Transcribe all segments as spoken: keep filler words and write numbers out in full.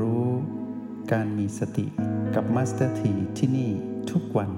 รู้การมีสติกับมาสเตอร์ทีที่นี่ทุกวัน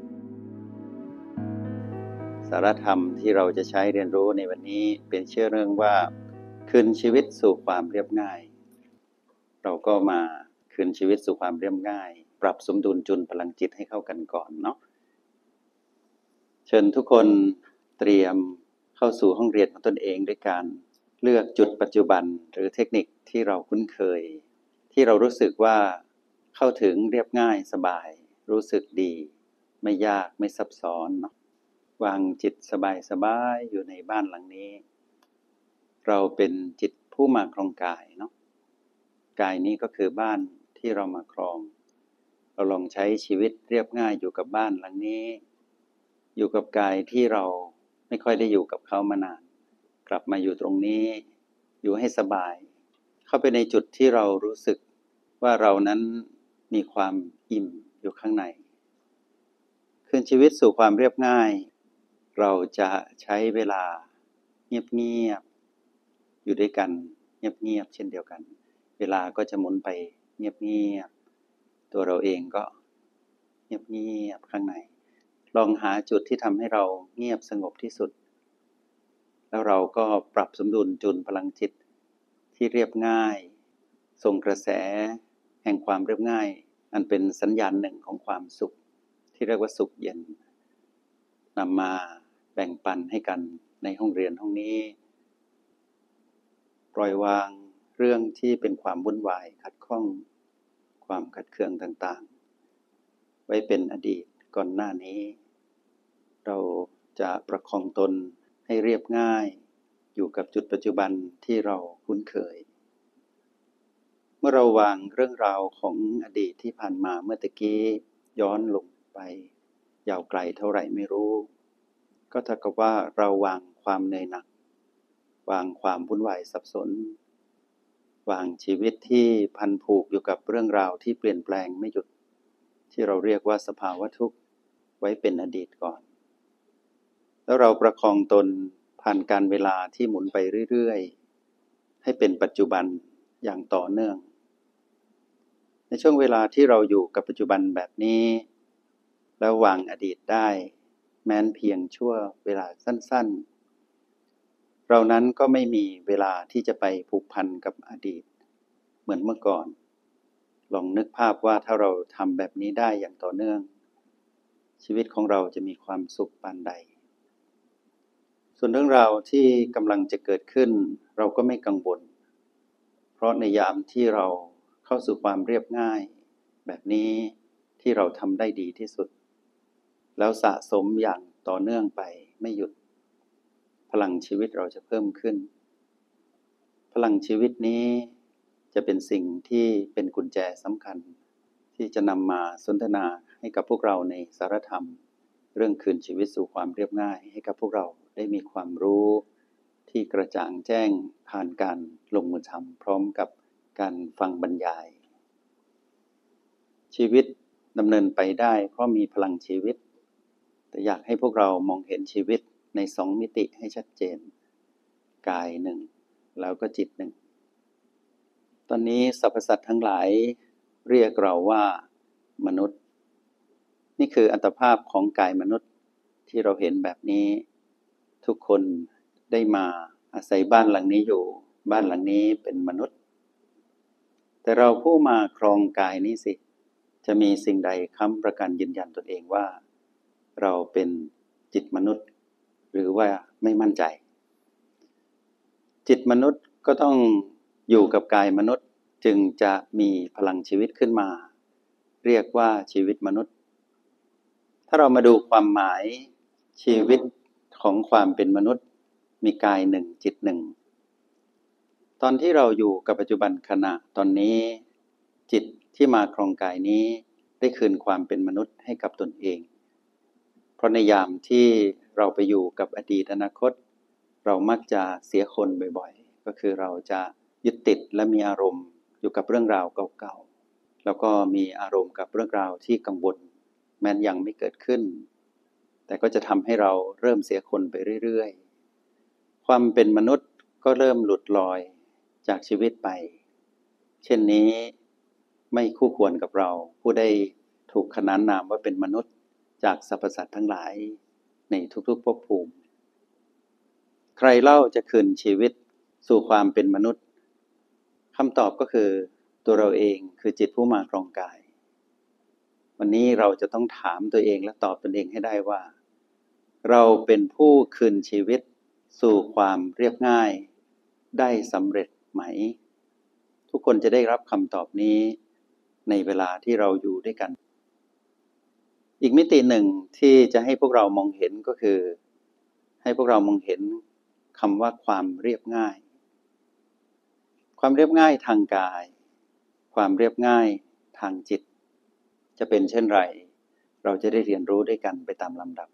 สาระธรรมที่เราจะใช้เรียนรู้ในวันนี้เป็นชื่อเรื่องว่าคืนชีวิตสู่ความเรียบง่ายเราก็มาคืนชีวิตสู่ความเรียบง่ายปรับสมดุลจุลพลังจิตให้เข้ากันก่อนเนาะเชิญทุกคนเตรียมเข้าสู่ห้องเรียนของตนเองด้วยการเลือกจุดปัจจุบันหรือเทคนิคที่เราคุ้นเคยที่เรารู้สึกว่าเข้าถึงเรียบง่ายสบายรู้สึกดีไม่ยากไม่ซับซ้อนเนาะวางจิตสบายๆอยู่ในบ้านหลังนี้เราเป็นจิตผู้มาครองกายเนาะกายนี้ก็คือบ้านที่เรามาครองเราลองใช้ชีวิตเรียบง่ายอยู่กับบ้านหลังนี้อยู่กับกายที่เราไม่ค่อยได้อยู่กับเขามานานกลับมาอยู่ตรงนี้อยู่ให้สบายเข้าไปในจุดที่เรารู้สึกว่าเรานั้นมีความอิ่มอยู่ข้างในคืนชีวิตสู่ความเรียบง่ายเราจะใช้เวลาเงียบๆอยู่ด้วยกันเงียบๆเช่นเดียวกันเวลาก็จะหมุนไปเงียบๆตัวเราเองก็เงียบๆข้างในลองหาจุดที่ทำให้เราเงียบสงบที่สุดแล้วเราก็ปรับสมดุลจุลพลังจิตที่เรียบง่ายส่งกระแสแห่งความเรียบง่ายอันเป็นสัญญาณหนึ่งของความสุขที่เรียกว่าสุขเย็นนำมาแบ่งปันให้กันในห้องเรียนห้องนี้ปล่อยวางเรื่องที่เป็นความวุ่นวายขัดข้องความขัดเคืองต่างๆไว้เป็นอดีตก่อนหน้านี้เราจะประคองตนให้เรียบง่ายอยู่กับจุดปัจจุบันที่เราคุ้นเคยเมื่อเราวางเรื่องราวของอดีตที่ผ่านมาเมื่อตะกี้ย้อนลงไปยาวไกลเท่าไหร่ไม่รู้ก็เท่ากับว่าเราวางความเหนื่อยหนักวางความวุ่นวายสับสนวางชีวิตที่พันผูกอยู่กับเรื่องราวที่เปลี่ยนแปลงไม่หยุดที่เราเรียกว่าสภาวะทุกข์ไว้เป็นอดีตก่อนแล้วเราประคองตนผ่านการเวลาที่หมุนไปเรื่อยๆให้เป็นปัจจุบันอย่างต่อเนื่องในช่วงเวลาที่เราอยู่กับปัจจุบันแบบนี้แล้ววางอดีตได้แม้นเพียงชั่วเวลาสั้นๆเรานั้นก็ไม่มีเวลาที่จะไปผูกพันกับอดีตเหมือนเมื่อก่อนลองนึกภาพว่าถ้าเราทำแบบนี้ได้อย่างต่อเนื่องชีวิตของเราจะมีความสุขปานใดส่วนเรื่องราวที่กำลังจะเกิดขึ้นเราก็ไม่กังวลเพราะในยามที่เราเข้าสู่ความเรียบง่ายแบบนี้ที่เราทำได้ดีที่สุดแล้วสะสมอย่างต่อเนื่องไปไม่หยุดพลังชีวิตเราจะเพิ่มขึ้นพลังชีวิตนี้จะเป็นสิ่งที่เป็นกุญแจสำคัญที่จะนำมาสนทนาให้กับพวกเราในสารธรรมเรื่องคืนชีวิตสู่ความเรียบง่ายให้กับพวกเราได้มีความรู้ที่กระจ่างแจ้งผ่านการลงมือทำพร้อมกับการฟังบรรยายชีวิตดำเนินไปได้เพราะมีพลังชีวิตแต่อยากให้พวกเรามองเห็นชีวิตในสองมิติให้ชัดเจนกายหนึ่งแล้วก็จิตหนึ่งตอนนี้สรรพสัตว์ทั้งหลายเรียกเราว่ามนุษย์นี่คืออัตภาพของกายมนุษย์ที่เราเห็นแบบนี้ทุกคนได้มาอาศัยบ้านหลังนี้อยู่บ้านหลังนี้เป็นมนุษย์แต่เราผู้มาครองกายนี้สิจะมีสิ่งใดค้ำประกันยืนยันตนเองว่าเราเป็นจิตมนุษย์หรือว่าไม่มั่นใจจิตมนุษย์ก็ต้องอยู่กับกายมนุษย์จึงจะมีพลังชีวิตขึ้นมาเรียกว่าชีวิตมนุษย์ถ้าเรามาดูความหมายชีวิตของความเป็นมนุษย์มีกายหนึ่งจิตหนึ่งตอนที่เราอยู่กับปัจจุบันขณะตอนนี้จิตที่มาครองกายนี้ได้คืนความเป็นมนุษย์ให้กับตนเองเพราะในยามที่เราไปอยู่กับอดีตอนาคตเรามักจะเสียคนบ่อยๆก็คือเราจะยึดติดและมีอารมณ์อยู่กับเรื่องราวเก่าๆแล้วก็มีอารมณ์กับเรื่องราวที่กังวลแม้นยังไม่เกิดขึ้นแต่ก็จะทำให้เราเริ่มเสียคนไปเรื่อยๆความเป็นมนุษย์ก็เริ่มหลุดลอยจากชีวิตไปเช่นนี้ไม่คู่ควรกับเราผู้ได้ถูกขนานนามว่าเป็นมนุษย์จากสรรพสัตว์ทั้งหลายในทุกๆภพภูมิใครเล่าจะคืนชีวิตสู่ความเป็นมนุษย์คำตอบก็คือตัวเราเองคือจิตผู้มาครองกายวันนี้เราจะต้องถามตัวเองและตอบตนเองให้ได้ว่าเราเป็นผู้คืนชีวิตสู่ความเรียบง่ายได้สำเร็จไหมทุกคนจะได้รับคำตอบนี้ในเวลาที่เราอยู่ด้วยกันอีกมิติหนึ่งที่จะให้พวกเรามองเห็นก็คือให้พวกเรามองเห็นคำว่าความเรียบง่ายความเรียบง่ายทางกายความเรียบง่ายทางจิตจะเป็นเช่นไรเราจะได้เรียนรู้ด้วยกันไปตามลำดับ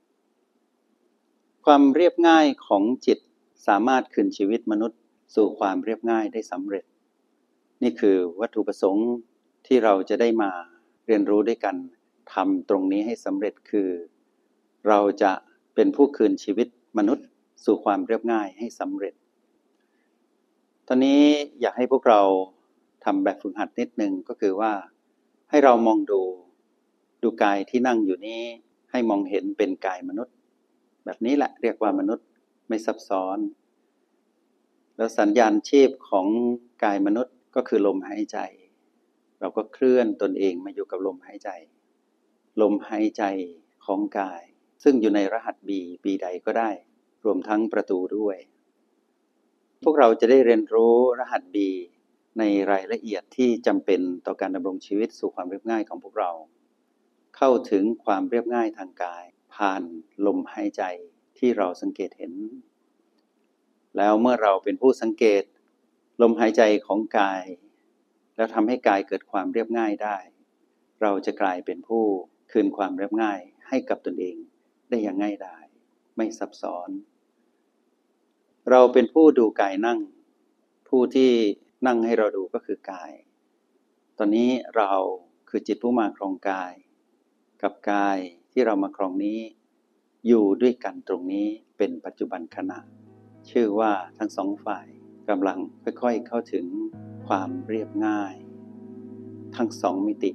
ความเรียบง่ายของจิตสามารถคืนชีวิตมนุษย์สู่ความเรียบง่ายได้สำเร็จนี่คือวัตถุประสงค์ที่เราจะได้มาเรียนรู้ด้วยกันทำตรงนี้ให้สำเร็จคือเราจะเป็นผู้คืนชีวิตมนุษย์สู่ความเรียบง่ายให้สำเร็จตอนนี้อยากให้พวกเราทำแบบฝึกหัดนิดนึงก็คือว่าให้เรามองดูดูกายที่นั่งอยู่นี้ให้มองเห็นเป็นกายมนุษย์แบบนี้แหละเรียกว่ามนุษย์ไม่ซับซ้อนแล้วสัญญาณชีพของกายมนุษย์ก็คือลมหายใจเราก็เคลื่อนตนเองมาอยู่กับลมหายใจลมหายใจของกายซึ่งอยู่ในรหัส B ปีใดก็ได้รวมทั้งประตูด้วยพวกเราจะได้เรียนรู้รหัส B ในรายละเอียดที่จำเป็นต่อการดำรงชีวิตสู่ความเรียบง่ายของพวกเราเข้าถึงความเรียบง่ายทางกายผ่านลมหายใจที่เราสังเกตเห็นแล้วเมื่อเราเป็นผู้สังเกตลมหายใจของกายแล้วทำให้กายเกิดความเรียบง่ายได้เราจะกลายเป็นผู้คืนความเรียบง่ายให้กับตนเองได้อย่างง่ายดายไม่ซับซ้อนเราเป็นผู้ดูกายนั่งผู้ที่นั่งให้เราดูก็คือกายตอนนี้เราคือจิตผู้มาครองกายกับกายที่เรามาครองนี้อยู่ด้วยกันตรงนี้เป็นปัจจุบันขณะชื่อว่าทั้งสองฝ่ายกำลังค่อยๆเข้าถึงความเรียบง่ายทั้งสองมิติ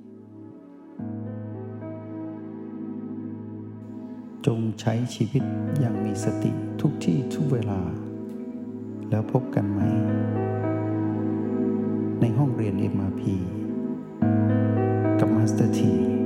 จงใช้ชีวิตอย่างมีสติทุกที่ทุกเวลาแล้วพบกันไหมในห้องเรียน เอ็ม อาร์ พี กับมาสเตอร์ที